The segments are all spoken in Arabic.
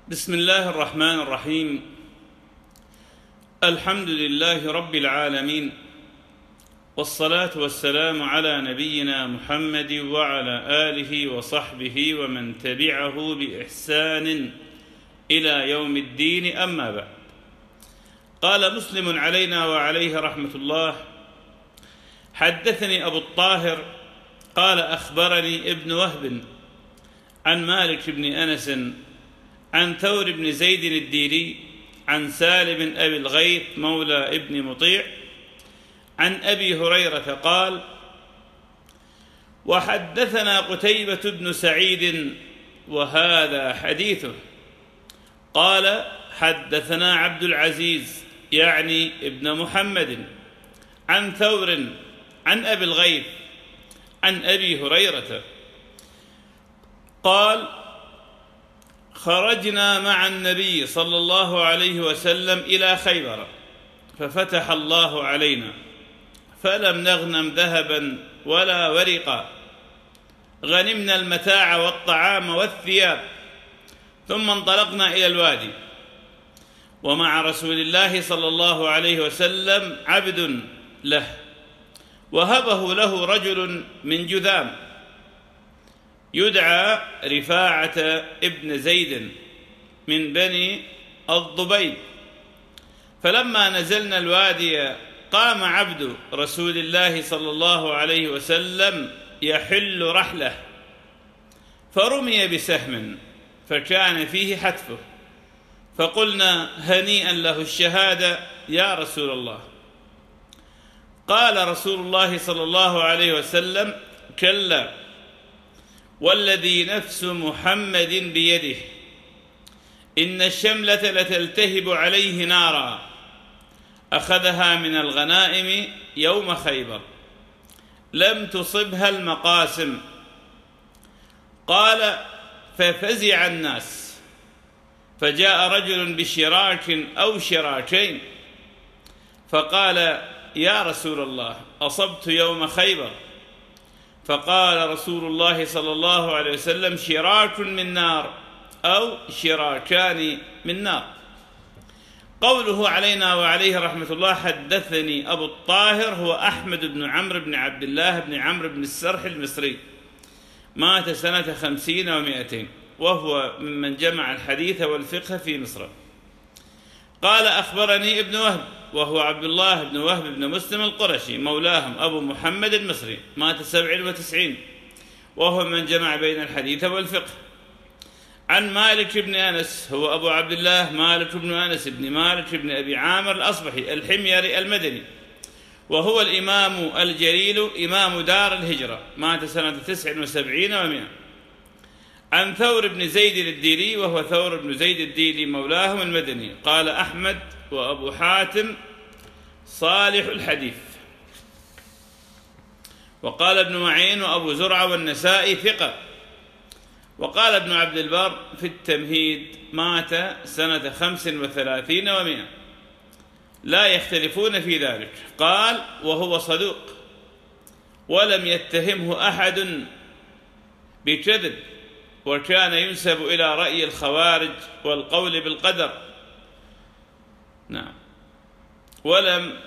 بسم الله الرحمن الرحيم. الحمد لله رب العالمين، والصلاة والسلام على نبينا محمد وعلى آله وصحبه ومن تبعه بإحسان إلى يوم الدين، أما بعد. قال مسلم علينا وعليه رحمة الله: حدثني أبو الطاهر قال أخبرني ابن وهب عن مالك بن أنس عن ثور بن زيد الديلي عن سالم أبي الغيث مولى ابن مطيع عن أبي هريرة قال: وحدثنا قتيبة بن سعيد وهذا حديثه. قال: حدثنا عبد العزيز يعني ابن محمد عن ثور عن أبي الغيث عن أبي هريرة قال: خرجنا مع النبي صلى الله عليه وسلم إلى خيبر، ففتح الله علينا، فلم نغنم ذهبا ولا ورقا، غنمنا المتاع والطعام والثياب، ثم انطلقنا إلى الوادي، ومع رسول الله صلى الله عليه وسلم عبد له، وهبه له رجل من جذام يدعى رفاعة ابن زيد من بني الضبيب. فلما نزلنا الوادي قام عبد رسول الله صلى الله عليه وسلم يحل رحله، فرمي بسهم فكان فيه حتفه، فقلنا: هنيئا له الشهادة يا رسول الله. قال رسول الله صلى الله عليه وسلم: كلا، والذي نفس محمد بيده، إن الشملة لتلتهب عليه نارا، أخذها من الغنائم يوم خيبر، لم تصبها المقاسم. قال: ففزع الناس، فجاء رجل بشراك أو شراكين، فقال: يا رسول الله، أصبت يوم خيبر. فقال رسول الله صلى الله عليه وسلم: شراك من نار أو شراكان من نار. قوله علينا وعليه رحمة الله: حدثني أبو الطاهر هو أحمد بن عمرو بن عبد الله بن عمرو بن السرح المصري، مات سنة 50 و200، وهو ممن جمع الحديث والفقه في مصر. قال: أخبرني ابن وهب وهو عبد الله بن وهب بن مسلم القرشي مولاهم أبو محمد المصري، مات 97، وهو من جمع بين الحديث والفقه. عن مالك بن أنس هو أبو عبد الله مالك بن أنس بن مالك بن أبي عامر الأصبحي الحميري المدني، وهو الإمام الجليل إمام دار الهجرة، مات سنة 79 و100. عن ثور بن زيد الديلي وهو ثور بن زيد الديلي مولاهم المدني. قال أحمد وأبو حاتم: صالح الحديث. وقال ابن معين وأبو زرعة والنسائي: ثقة. وقال ابن عبد البر في التمهيد: مات سنة 35 و100، لا يختلفون في ذلك. قال: وهو صدوق، ولم يتهمه أحد بكذب، وكان ينسب إلى رأي الخوارج والقول بالقدر. نعم. ولم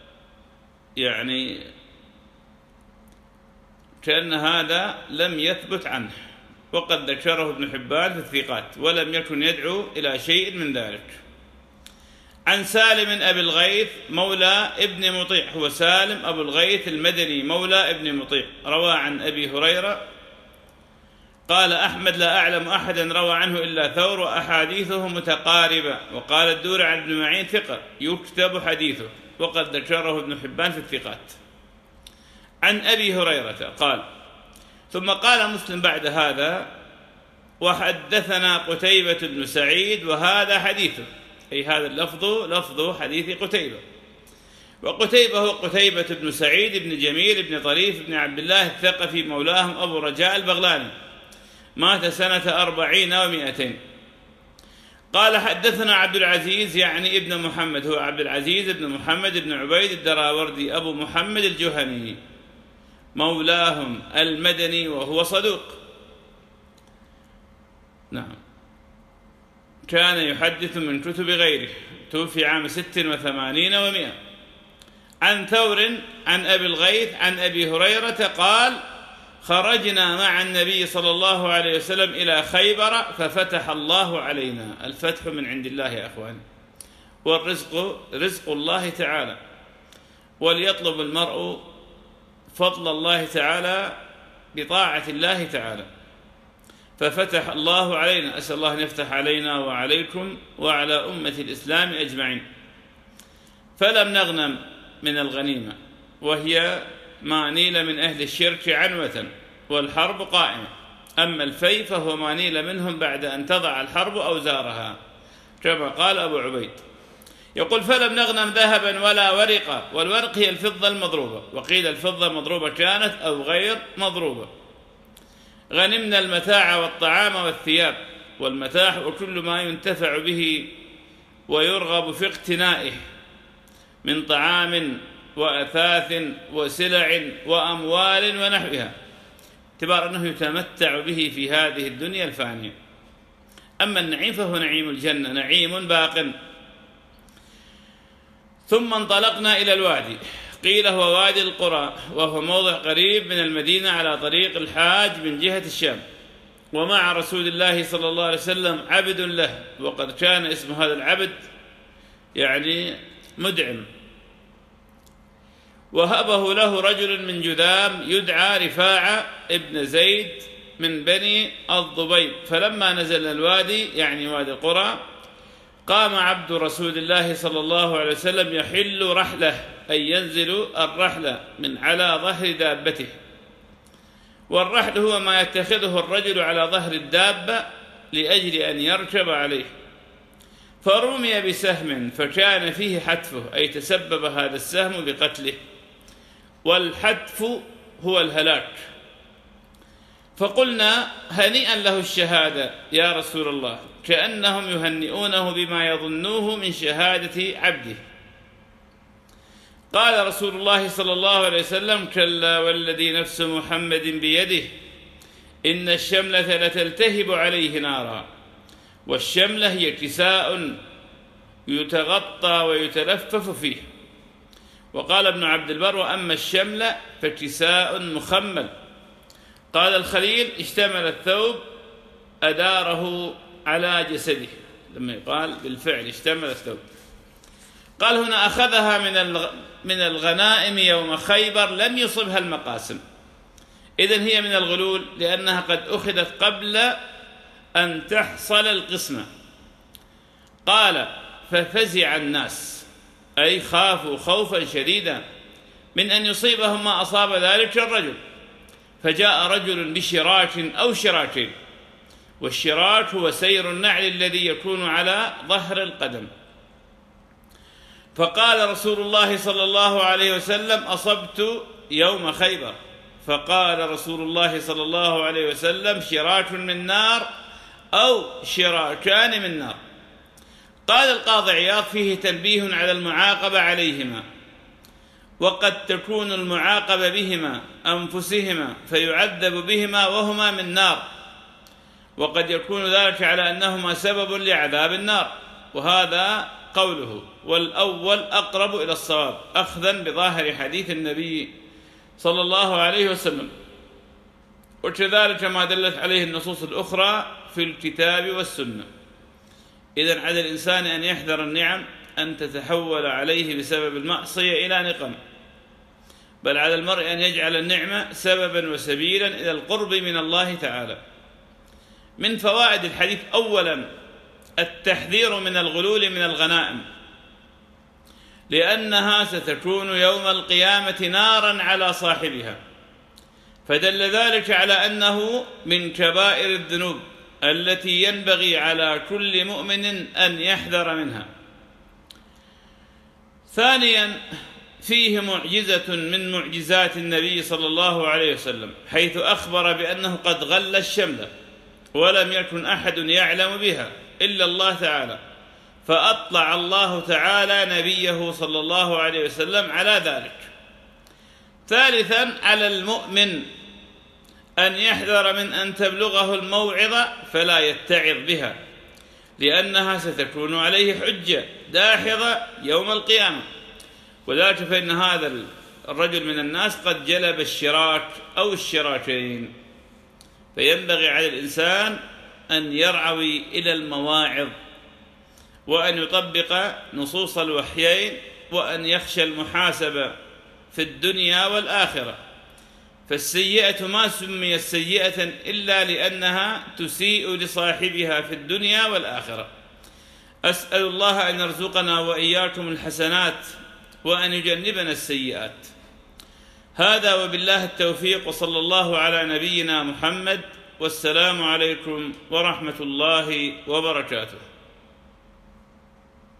كأن هذا لم يثبت عنه، وقد ذكره ابن حبان في الثقات، ولم يكن يدعو إلى شيء من ذلك. عن سالم أبي الغيث مولى ابن مطيع، هو سالم أبو الغيث المدني مولى ابن مطيع، روى عن أبي هريرة. قال أحمد: لا أعلم أحدا روى عنه إلا ثور، وأحاديثه متقاربة. وقال الدوري عن ابن معين: ثقة يكتب حديثه، وقد ذكره ابن حبان في الثقات. عن أبي هريرة قال: ثم قال مسلم بعد هذا: وحدثنا قتيبة بن سعيد وهذا حديثه، أي هذا اللفظ لفظ حديث قتيبة. وقتيبة هو قتيبة بن سعيد بن جميل بن طريف بن عبد الله الثقفي مولاهم أبو رجاء البغلاني، مات سنة 40 و200. قال: حدثنا عبد العزيز يعني ابن محمد، هو عبد العزيز بن محمد بن عبيد الدراوردي أبو محمد الجهني مولاهم المدني، وهو صدوق. نعم. كان يحدث من كتب غيره، توفي عام 86 و100. عن ثور عن أبي الغيث عن أبي هريرة قال: خرجنا مع النبي صلى الله عليه وسلم إلى خيبر ففتح الله علينا. الفتح من عند الله يا أخوان، والرزق رزق الله تعالى، وليطلب المرء فضل الله تعالى بطاعة الله تعالى. ففتح الله علينا، أسأل الله أن يفتح علينا وعليكم وعلى أمة الإسلام أجمعين. فلم نغنم من الغنيمة، وهي ما نيل من أهل الشرك عنوة والحرب قائمة. أما الفي فهو ما نيل منهم بعد أن تضع الحرب أوزارها، كما قال أبو عبيد. يقول: فلم نغنم ذهبا ولا ورقا. والورق هي الفضة المضروبة، وقيل الفضة مضروبة كانت أو غير مضروبة. غنمنا المتاع والطعام والثياب. والمتاع وكل ما ينتفع به ويرغب في اقتنائه من طعام وأثاث وسلع وأموال ونحوها، اعتبار أنه يتمتع به في هذه الدنيا الفانية. أما النعيم فهو نعيم الجنة، نعيم باق. ثم انطلقنا إلى الوادي، قيل هو وادي القرى، وهو موضع قريب من المدينة على طريق الحاج من جهة الشام. ومع رسول الله صلى الله عليه وسلم عبد له، وقد كان اسم هذا العبد يعني مدعم. وهبه له رجل من جذام يدعى رفاعة ابن زيد من بني الضبيب. فلما نزل الوادي يعني وادي القرى، قام عبد رسول الله صلى الله عليه وسلم يحل رحله، أي ينزل الرحلة من على ظهر دابته. والرحل هو ما يتخذه الرجل على ظهر الدابة لأجل أن يركب عليه. فرمي بسهم فكان فيه حتفه، أي تسبب هذا السهم بقتله. والحتف هو الهلاك. فقلنا: هنيئا له الشهادة يا رسول الله، كأنهم يهنئونه بما يظنوه من شهادة عبده. قال رسول الله صلى الله عليه وسلم: كلا والذي نفس محمد بيده إن الشملة لتلتهب عليه نارا. والشملة هي كساء يتغطى ويتلفف فيه. وقال ابن عبد البر: وأما الشملة فكساء مخمل. قال الخليل: اشتمل الثوب أداره على جسده، لما يقال بالفعل اشتمل الثوب. قال هنا: أخذها من الغنائم يوم خيبر لم يصبها المقاسم. إذن هي من الغلول، لأنها قد أخذت قبل أن تحصل القسمة. قال: ففزع الناس، أي خافوا خوفا شديدا من أن يصيبهم ما أصاب ذلك الرجل. فجاء رجل بشراك أو شراكين، والشراك هو سير النعل الذي يكون على ظهر القدم. فقال رسول الله صلى الله عليه وسلم: أصبت يوم خيبر. فقال رسول الله صلى الله عليه وسلم: شراك من نار أو شراكان من نار. قال القاضي عياض: فيه تنبيه على المعاقبة عليهما، وقد تكون المعاقبة بهما أنفسهما فيعذب بهما وهما من نار، وقد يكون ذلك على أنهما سبب لعذاب النار. وهذا قوله، والأول أقرب إلى الصواب أخذا بظاهر حديث النبي صلى الله عليه وسلم، وكذلك ما دلت عليه النصوص الأخرى في الكتاب والسنة. إذن على الإنسان أن يحذر النعم أن تتحول عليه بسبب المعصية إلى نقم، بل على المرء أن يجعل النعمة سببا وسبيلا إلى القرب من الله تعالى. من فوائد الحديث: أولا التحذير من الغلول من الغنائم، لأنها ستكون يوم القيامة نارا على صاحبها، فدل ذلك على أنه من كبائر الذنوب التي ينبغي على كل مؤمن أن يحذر منها. ثانيا فيه معجزة من معجزات النبي صلى الله عليه وسلم، حيث أخبر بأنه قد غل الشملة ولم يكن أحد يعلم بها إلا الله تعالى، فأطلع الله تعالى نبيه صلى الله عليه وسلم على ذلك. ثالثا على المؤمن أن يحذر من أن تبلغه الموعظة فلا يتعظ بها، لأنها ستكون عليه حجة داحضة يوم القيامة. وذلك فإن هذا الرجل من الناس قد جلب الشراك أو الشراكين. فينبغي على الإنسان أن يرعوي إلى المواعظ، وأن يطبق نصوص الوحيين، وأن يخشى المحاسبة في الدنيا والآخرة. فالسيئة ما سميت سيئة إلا لأنها تسيء لصاحبها في الدنيا والآخرة. أسأل الله أن يرزقنا وإياكم الحسنات وأن يجنبنا السيئات. هذا وبالله التوفيق، وصلى الله على نبينا محمد، والسلام عليكم ورحمة الله وبركاته.